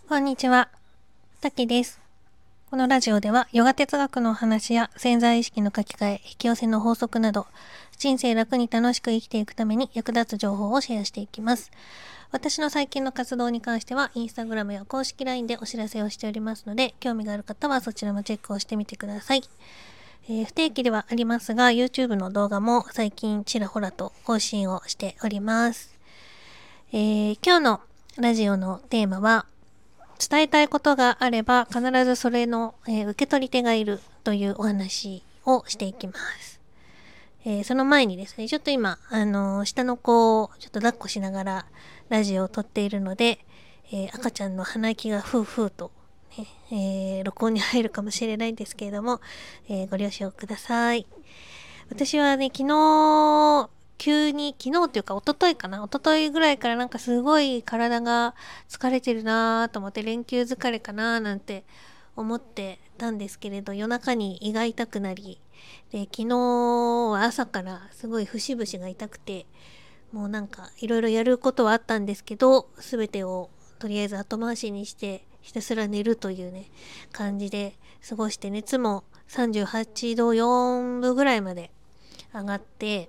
こんにちは、たきです。このラジオではヨガ哲学のお話や潜在意識の書き換え、引き寄せの法則など、人生楽に楽しく生きていくために役立つ情報をシェアしていきます。私の最近の活動に関しては、インスタグラムや公式 LINE でお知らせをしておりますので、興味がある方はそちらもチェックをしてみてください。不定期ではありますが、YouTube の動画も最近ちらほらと更新をしております。今日のラジオのテーマは、伝えたいことがあれば必ずそれの、受け取り手がいるというお話をしていきます。その前にですね、ちょっと今、下の子をちょっと抱っこしながらラジオを撮っているので、赤ちゃんの鼻息がふうふうと、ね、録音に入るかもしれないんですけれども、ご了承ください。私はね、急に、昨日っていうか一昨日かな、一昨日ぐらいからなんかすごい体が疲れてるなーと思って、連休疲れかなーなんて思ってたんですけれど、夜中に胃が痛くなり、で、昨日は朝からすごい節々が痛くて、もうなんかいろいろやることはあったんですけど、すべてをとりあえず後回しにしてひたすら寝るというね、感じで過ごして、熱も38度4分ぐらいまで上がって、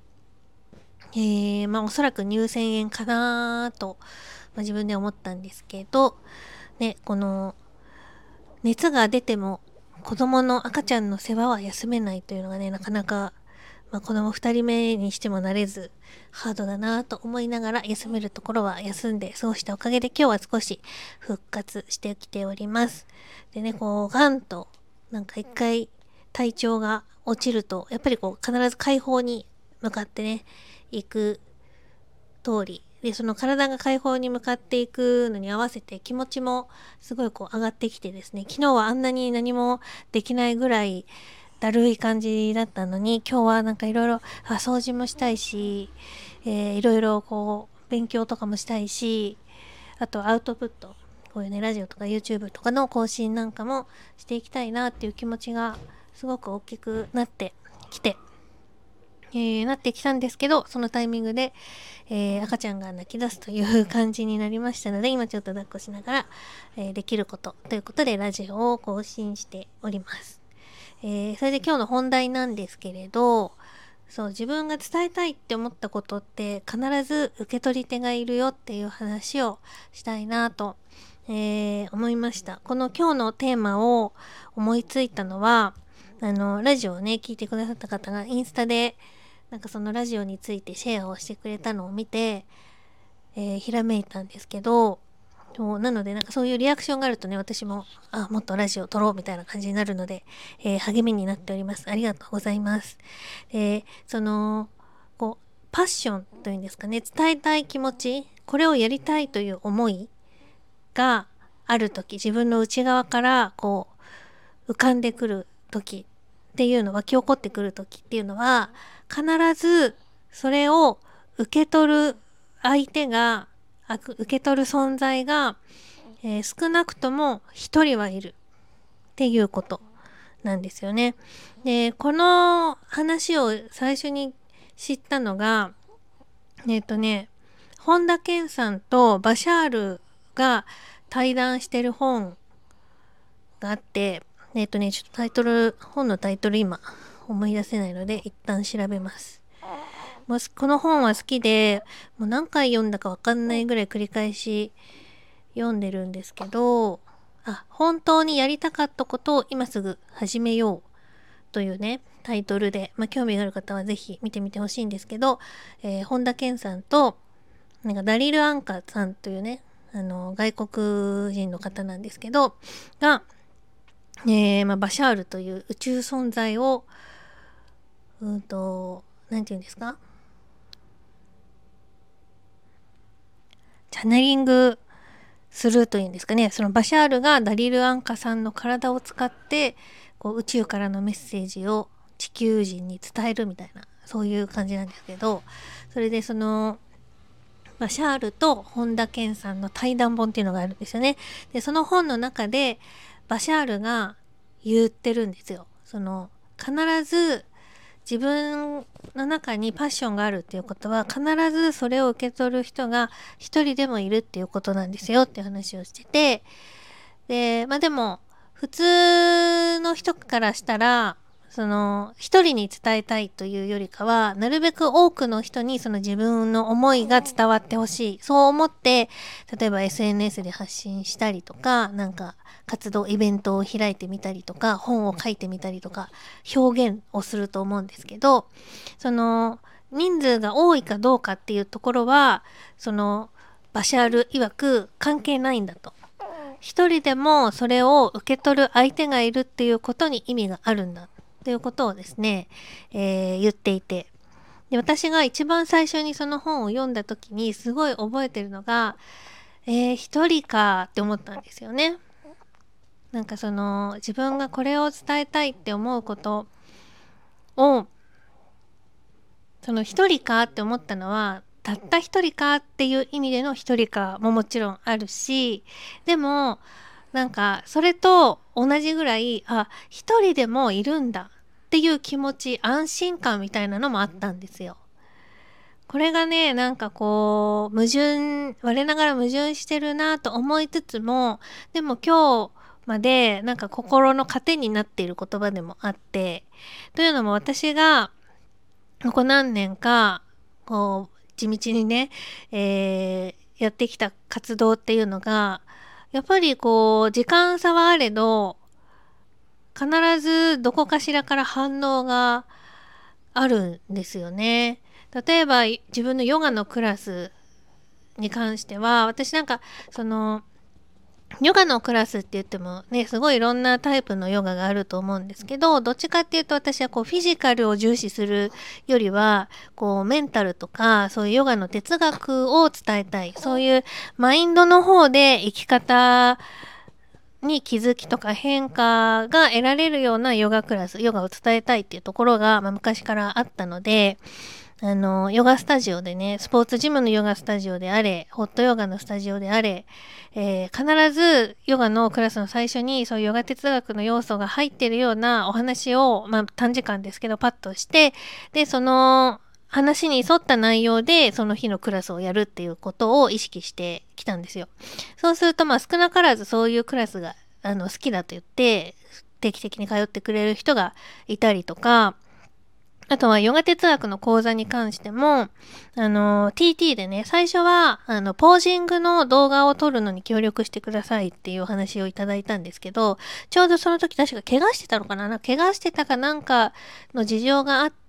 おそらく乳腺炎かなと、自分で思ったんですけど、ね、この熱が出ても子供の赤ちゃんの世話は休めないというのがね、なかなか、子供2人目にしても慣れずハードだなと思いながら、休めるところは休んで過ごしたおかげで今日は少し復活してきております。でね、ガンとなんか一回体調が落ちると、やっぱり必ず解放に向かってね、行く通りで、その体が解放に向かっていくのに合わせて気持ちもすごい上がってきてですね、昨日はあんなに何もできないぐらいだるい感じだったのに、今日はなんかいろいろ掃除もしたいし、いろいろ勉強とかもしたいし、あとアウトプット、こういうね、ラジオとか YouTube とかの更新なんかもしていきたいなっていう気持ちがすごく大きくなってきて、なってきたんですけど、そのタイミングで、赤ちゃんが泣き出すという感じになりましたので、今ちょっと抱っこしながら、できることということでラジオを更新しております。それで今日の本題なんですけれど、そう、自分が伝えたいって思ったことって必ず受け取り手がいるよっていう話をしたいなと、思いました。この今日のテーマを思いついたのは、ラジオをね、聞いてくださった方がインスタでなんかそのラジオについてシェアをしてくれたのを見て、ひらめいたんですけど、なのでなんかそういうリアクションがあるとね、私ももっとラジオ撮ろうみたいな感じになるので、励みになっております。ありがとうございます。そのパッションというんですかね、伝えたい気持ち、これをやりたいという思いがある時、自分の内側から浮かんでくる時っていうのは、湧き起こってくる時っていうのは、必ずそれを受け取る相手が、受け取る存在が、少なくとも一人はいるっていうことなんですよね。で、この話を最初に知ったのが、本田健さんとバシャールが対談してる本があって、ちょっと本のタイトル今思い出せないので一旦調べます。この本は好きで、もう何回読んだかわかんないぐらい繰り返し読んでるんですけど、本当にやりたかったことを今すぐ始めようというね、タイトルで、興味がある方はぜひ見てみてほしいんですけど、本田健さんと、なんかダリル・アンカさんというね、外国人の方なんですけど、が、バシャールという宇宙存在を、なんて言うんですか、チャネリングするというんですかね、そのバシャールがダリル・アンカさんの体を使って宇宙からのメッセージを地球人に伝えるみたいな、そういう感じなんですけど、それでそのバシャールと本田健さんの対談本っていうのがあるんですよね。で、その本の中でバシャールが言ってるんですよ。必ず自分の中にパッションがあるっていうことは、必ずそれを受け取る人が一人でもいるっていうことなんですよっていう話をしてて、 で、でも、普通の人からしたら、一人に伝えたいというよりかは、なるべく多くの人にその自分の思いが伝わってほしい。そう思って、例えば SNS で発信したりとか、なんか活動、イベントを開いてみたりとか、本を書いてみたりとか、表現をすると思うんですけど、人数が多いかどうかっていうところは、バシャール曰く関係ないんだと。一人でもそれを受け取る相手がいるっていうことに意味があるんだっていうことをですね、言っていて。で、私が一番最初にその本を読んだ時にすごい覚えてるのが、一人かって思ったんですよね。なんか自分がこれを伝えたいって思うことを、一人かって思ったのは、たった一人かっていう意味での一人かももちろんあるし、でも、なんか、それと同じぐらい、一人でもいるんだっていう気持ち、安心感みたいなのもあったんですよ。これがね、なんかこう、我ながら矛盾してるなと思いつつも、でも今日までなんか心の糧になっている言葉でもあって、というのも私が、ここ何年か、こう、地道にね、やってきた活動っていうのが、やっぱりこう、時間差はあれど、必ずどこかしらから反応があるんですよね。例えば、自分のヨガのクラスに関しては、私なんか、ヨガのクラスって言ってもね、すごいいろんなタイプのヨガがあると思うんですけど、どっちかっていうと私はこうフィジカルを重視するよりは、こうメンタルとか、そういうヨガの哲学を伝えたい。そういうマインドの方で生き方に気づきとか変化が得られるようなヨガクラス、ヨガを伝えたいっていうところが、昔からあったので、ヨガスタジオでね、スポーツジムのヨガスタジオであれ、ホットヨガのスタジオであれ、必ずヨガのクラスの最初にそういうヨガ哲学の要素が入っているようなお話を、短時間ですけどパッとして、で、その話に沿った内容でその日のクラスをやるっていうことを意識してきたんですよ。そうすると、少なからずそういうクラスが好きだと言って、定期的に通ってくれる人がいたりとか、あとはヨガ哲学の講座に関しても、TT でね、最初は、ポージングの動画を撮るのに協力してくださいっていうお話をいただいたんですけど、ちょうどその時確か怪我してたのかな怪我してたかなんかの事情があって、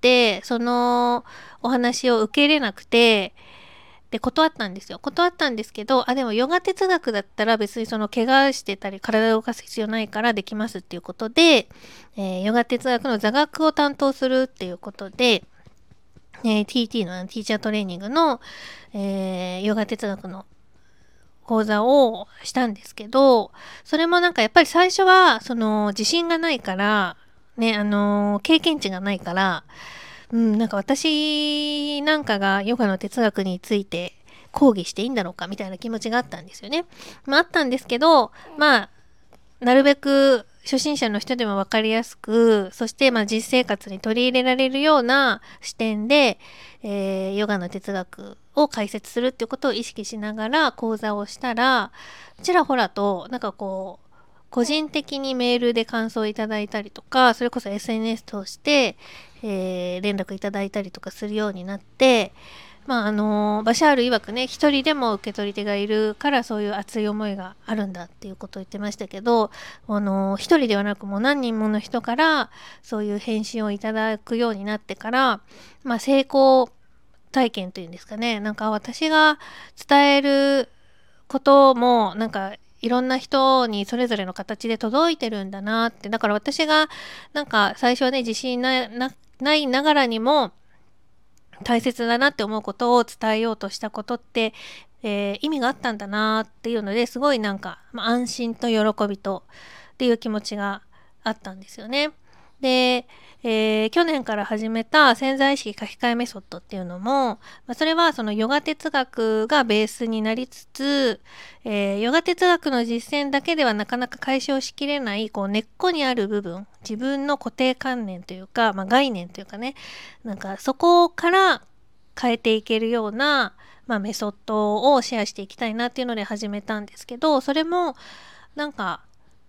そのお話を受け入れなくて、で、断ったんですよ。断ったんですけど、でもヨガ哲学だったら別に怪我してたり体を動かす必要ないからできますっていうことで、ヨガ哲学の座学を担当するっていうことで、TT のティーチャートレーニングの、ヨガ哲学の講座をしたんですけど、それもなんかやっぱり最初は、自信がないから、ね、経験値がないから、なんか私なんかがヨガの哲学について講義していいんだろうかみたいな気持ちがあったんですよね。あったんですけど、なるべく初心者の人でも分かりやすく、そして実生活に取り入れられるような視点で、ヨガの哲学を解説するっていうことを意識しながら講座をしたら、ちらほらとなんかこう、個人的にメールで感想をいただいたりとか、それこそ SNS 通して、連絡いただいたりとかするようになって、バシャール曰くね、一人でも受け取り手がいるからそういう熱い思いがあるんだっていうことを言ってましたけど、一人ではなくもう何人もの人からそういう返信をいただくようになってから、成功体験というんですかね、なんか私が伝えることもなんかいろんな人にそれぞれの形で届いてるんだなって。だから私がなんか最初はね、自信ないながらにも大切だなって思うことを伝えようとしたことって、意味があったんだなっていうのですごいなんか、安心と喜びとっていう気持ちがあったんですよね。で、去年から始めた潜在意識書き換えメソッドっていうのも、それはそのヨガ哲学がベースになりつつ、ヨガ哲学の実践だけではなかなか解消しきれないこう根っこにある部分、自分の固定観念というか、概念というかね、なんかそこから変えていけるような、メソッドをシェアしていきたいなっていうので始めたんですけど、それもなんか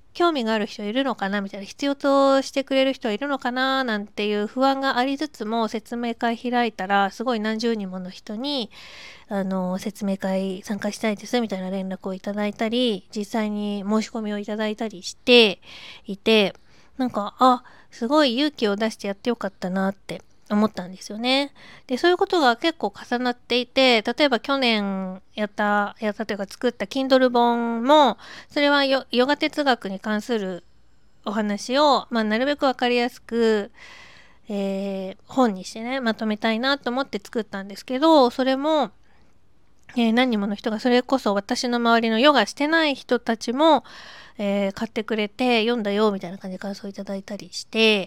興味がある人いるのかなみたいな、必要としてくれる人はいるのかななんていう不安がありつつも、説明会開いたらすごい何十人もの人に説明会参加したいですみたいな連絡をいただいたり、実際に申し込みをいただいたりしていて、なんかすごい勇気を出してやってよかったなって思ったんですよね。で、そういうことが結構重なっていて、例えば去年やったというか作った Kindle 本も、それはヨガ哲学に関するお話を、なるべくわかりやすく、本にしてね、まとめたいなと思って作ったんですけど、それも、何人もの人が、それこそ私の周りのヨガしてない人たちも、買ってくれて読んだよみたいな感じで感想いただいたりして、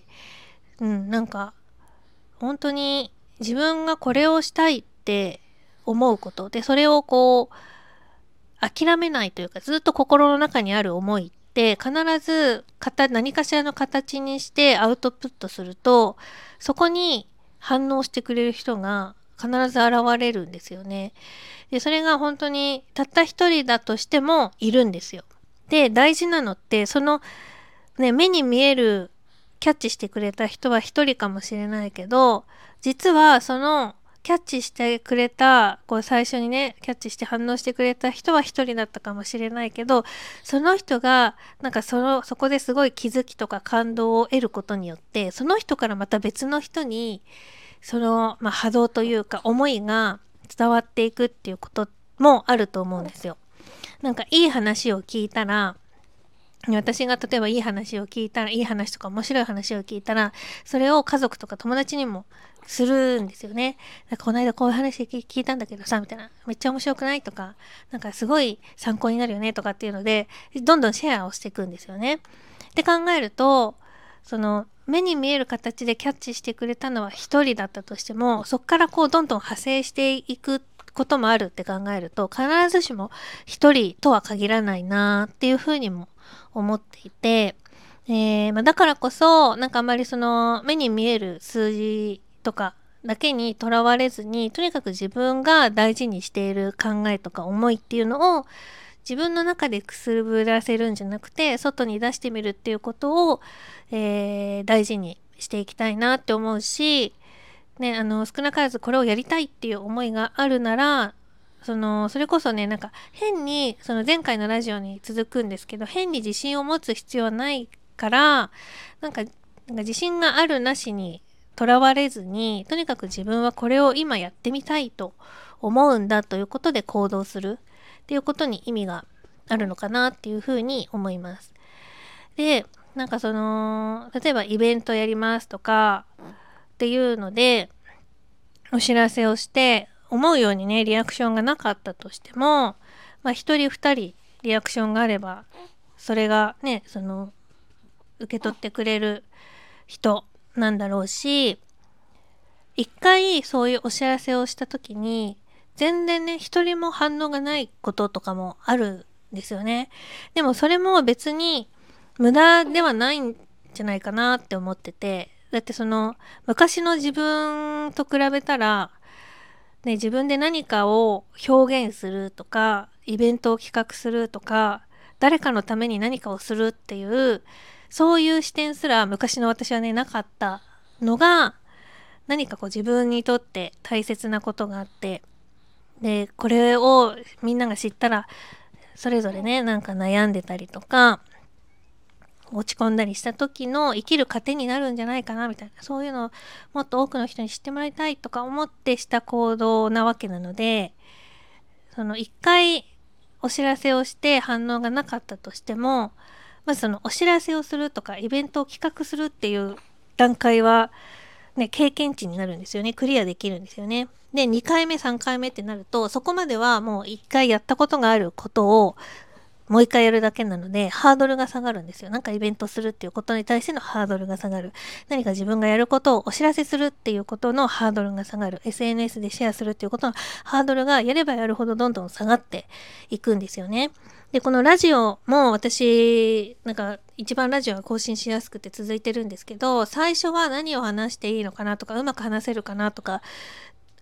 なんか本当に自分がこれをしたいって思うことで、それをこう諦めないというか、ずっと心の中にある思いって必ず何かしらの形にしてアウトプットすると、そこに反応してくれる人が必ず現れるんですよね。で、それが本当にたった一人だとしてもいるんですよ。で、大事なのってその目に見えるキャッチしてくれた人は一人かもしれないけど、実はそのキャッチしてくれた、最初にね、キャッチして反応してくれた人は一人だったかもしれないけど、その人が、そこですごい気づきとか感動を得ることによって、その人からまた別の人に、波動というか思いが伝わっていくっていうこともあると思うんですよ。いい話を聞いたら、私が例えばいい話とか面白い話を聞いたら、それを家族とか友達にもするんですよね。この間こういう話聞いたんだけどさ、みたいな。めっちゃ面白くないとか、すごい参考になるよねとかっていうので、どんどんシェアをしていくんですよね。って考えると、目に見える形でキャッチしてくれたのは一人だったとしても、そこからどんどん派生していくこともあるって考えると、必ずしも一人とは限らないなっていうふうにも思っていて、だからこそあんまり目に見える数字とかだけにとらわれずに、とにかく自分が大事にしている考えとか思いっていうのを自分の中でくすぶらせるんじゃなくて、外に出してみるっていうことを、大事にしていきたいなって思うし、ね、少なからずこれをやりたいっていう思いがあるなら、それこそね、変に、前回のラジオに続くんですけど、変に自信を持つ必要はないから、自信があるなしにとらわれずに、とにかく自分はこれを今やってみたいと思うんだということで行動するっていうことに意味があるのかなっていうふうに思います。で、例えばイベントやりますとかっていうので、お知らせをして、思うようにね、リアクションがなかったとしても、一人二人リアクションがあれば、それがね、受け取ってくれる人なんだろうし、一回そういうお知らせをした時に、全然ね、一人も反応がないこととかもあるんですよね。でもそれも別に無駄ではないんじゃないかなって思ってて、だって昔の自分と比べたら、ね、自分で何かを表現するとか、イベントを企画するとか、誰かのために何かをするっていう、そういう視点すら昔の私はね、なかったのが、何か自分にとって大切なことがあって、で、これをみんなが知ったら、それぞれね、悩んでたりとか、落ち込んだりした時の生きる糧になるんじゃないかなみたいな、そういうのをもっと多くの人に知ってもらいたいとか思ってした行動なわけなので、一回お知らせをして反応がなかったとしても、まずお知らせをするとかイベントを企画するっていう段階はね、経験値になるんですよね。クリアできるんですよね。で、2回目3回目ってなると、そこまではもう1回やったことがあることをもう一回やるだけなので、ハードルが下がるんですよ。イベントするっていうことに対してのハードルが下がる。何か自分がやることをお知らせするっていうことのハードルが下がる。SNS でシェアするっていうことのハードルがやればやるほどどんどん下がっていくんですよね。で、このラジオも私、一番ラジオが更新しやすくて続いてるんですけど、最初は何を話していいのかなとか、うまく話せるかなとか、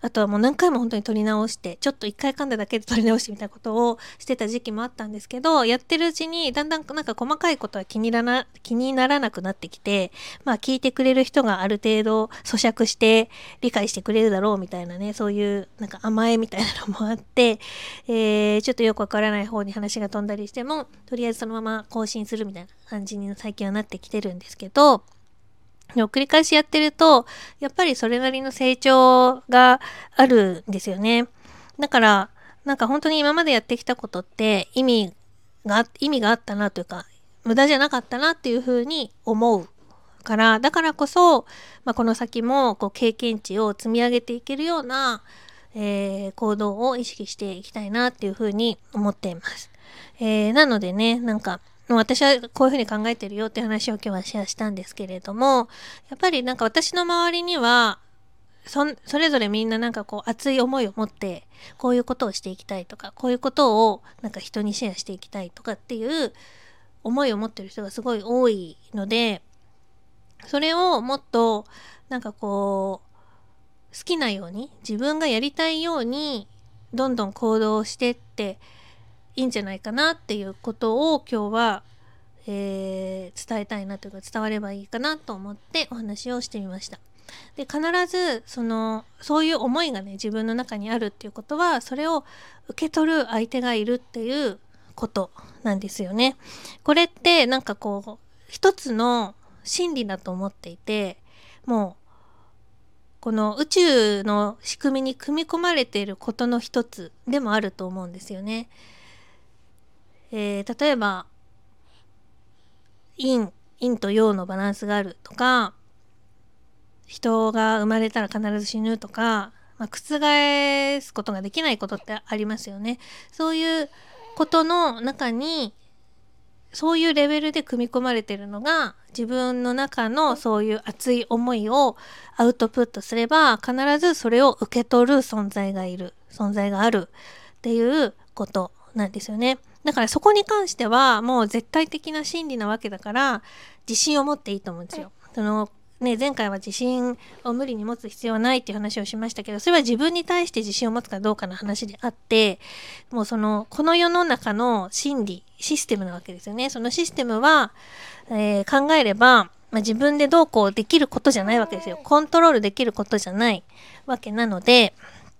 あとはもう何回も本当に撮り直して、ちょっと一回噛んだだけで撮り直してみたいなことをしてた時期もあったんですけど、やってるうちにだんだんなんか細かいことは気にならなくなってきて、まあ聞いてくれる人がある程度咀嚼して理解してくれるだろうみたいなね、そういうなんか甘えみたいなのもあって、ちょっとよくわからない方に話が飛んだりしても、とりあえずそのまま更新するみたいな感じに最近はなってきてるんですけど、でも繰り返しやってると、やっぱりそれなりの成長があるんですよね。だから、なんか本当に今までやってきたことって意味があったなというか、無駄じゃなかったなっていうふうに思うから、だからこそ、この先もこう経験値を積み上げていけるような、行動を意識していきたいなっていうふうに思っています。なのでね、なんか、私はこういうふうに考えてるよって話を今日はシェアしたんですけれども、やっぱりなんか私の周りには、それぞれみんななんかこう熱い思いを持って、こういうことをしていきたいとか、こういうことをなんか人にシェアしていきたいとかっていう思いを持ってる人がすごい多いので、それをもっとなんかこう、好きなように、自分がやりたいように、どんどん行動してっていいんじゃないかなっていうことを今日は、伝えたいなというか伝わればいいかなと思ってお話をしてみました。で、必ずそういう思いがね、自分の中にあるっていうことは、それを受け取る相手がいるっていうことなんですよね。これってなんかこう、一つの真理だと思っていて、もうこの宇宙の仕組みに組み込まれていることの一つでもあると思うんですよね。例えば陰と陽のバランスがあるとか、人が生まれたら必ず死ぬとか、覆すことができないことってありますよね。そういうことの中に、そういうレベルで組み込まれているのが、自分の中のそういう熱い思いをアウトプットすれば、必ずそれを受け取る存在があるっていうことなんですよね。だからそこに関してはもう絶対的な真理なわけだから、自信を持っていいと思うんですよ。前回は自信を無理に持つ必要はないっていう話をしましたけど、それは自分に対して自信を持つかどうかの話であって、もうこの世の中の真理、システムなわけですよね。そのシステムは、考えれば、自分でどうこうできることじゃないわけですよ。コントロールできることじゃないわけなので、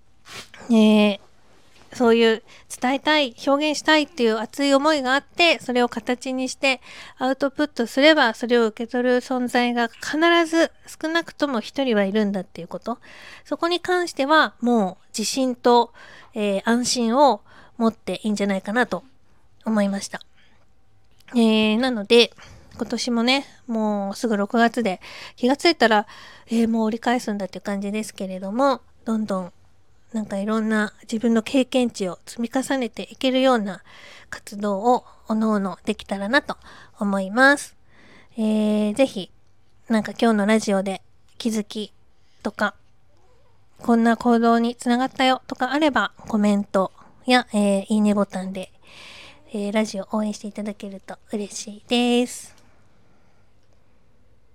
そういう伝えたい、表現したいっていう熱い思いがあって、それを形にしてアウトプットすれば、それを受け取る存在が必ず少なくとも一人はいるんだっていうこと。そこに関してはもう自信と、安心を持っていいんじゃないかなと思いました。なので、今年もね、もうすぐ6月で、気がついたら、もう折り返すんだっていう感じですけれども、どんどんなんかいろんな自分の経験値を積み重ねていけるような活動をおのおのできたらなと思います。ぜひ、なんか今日のラジオで気づきとか、こんな行動につながったよとかあれば、コメントや、いいねボタンで、ラジオ応援していただけると嬉しいです。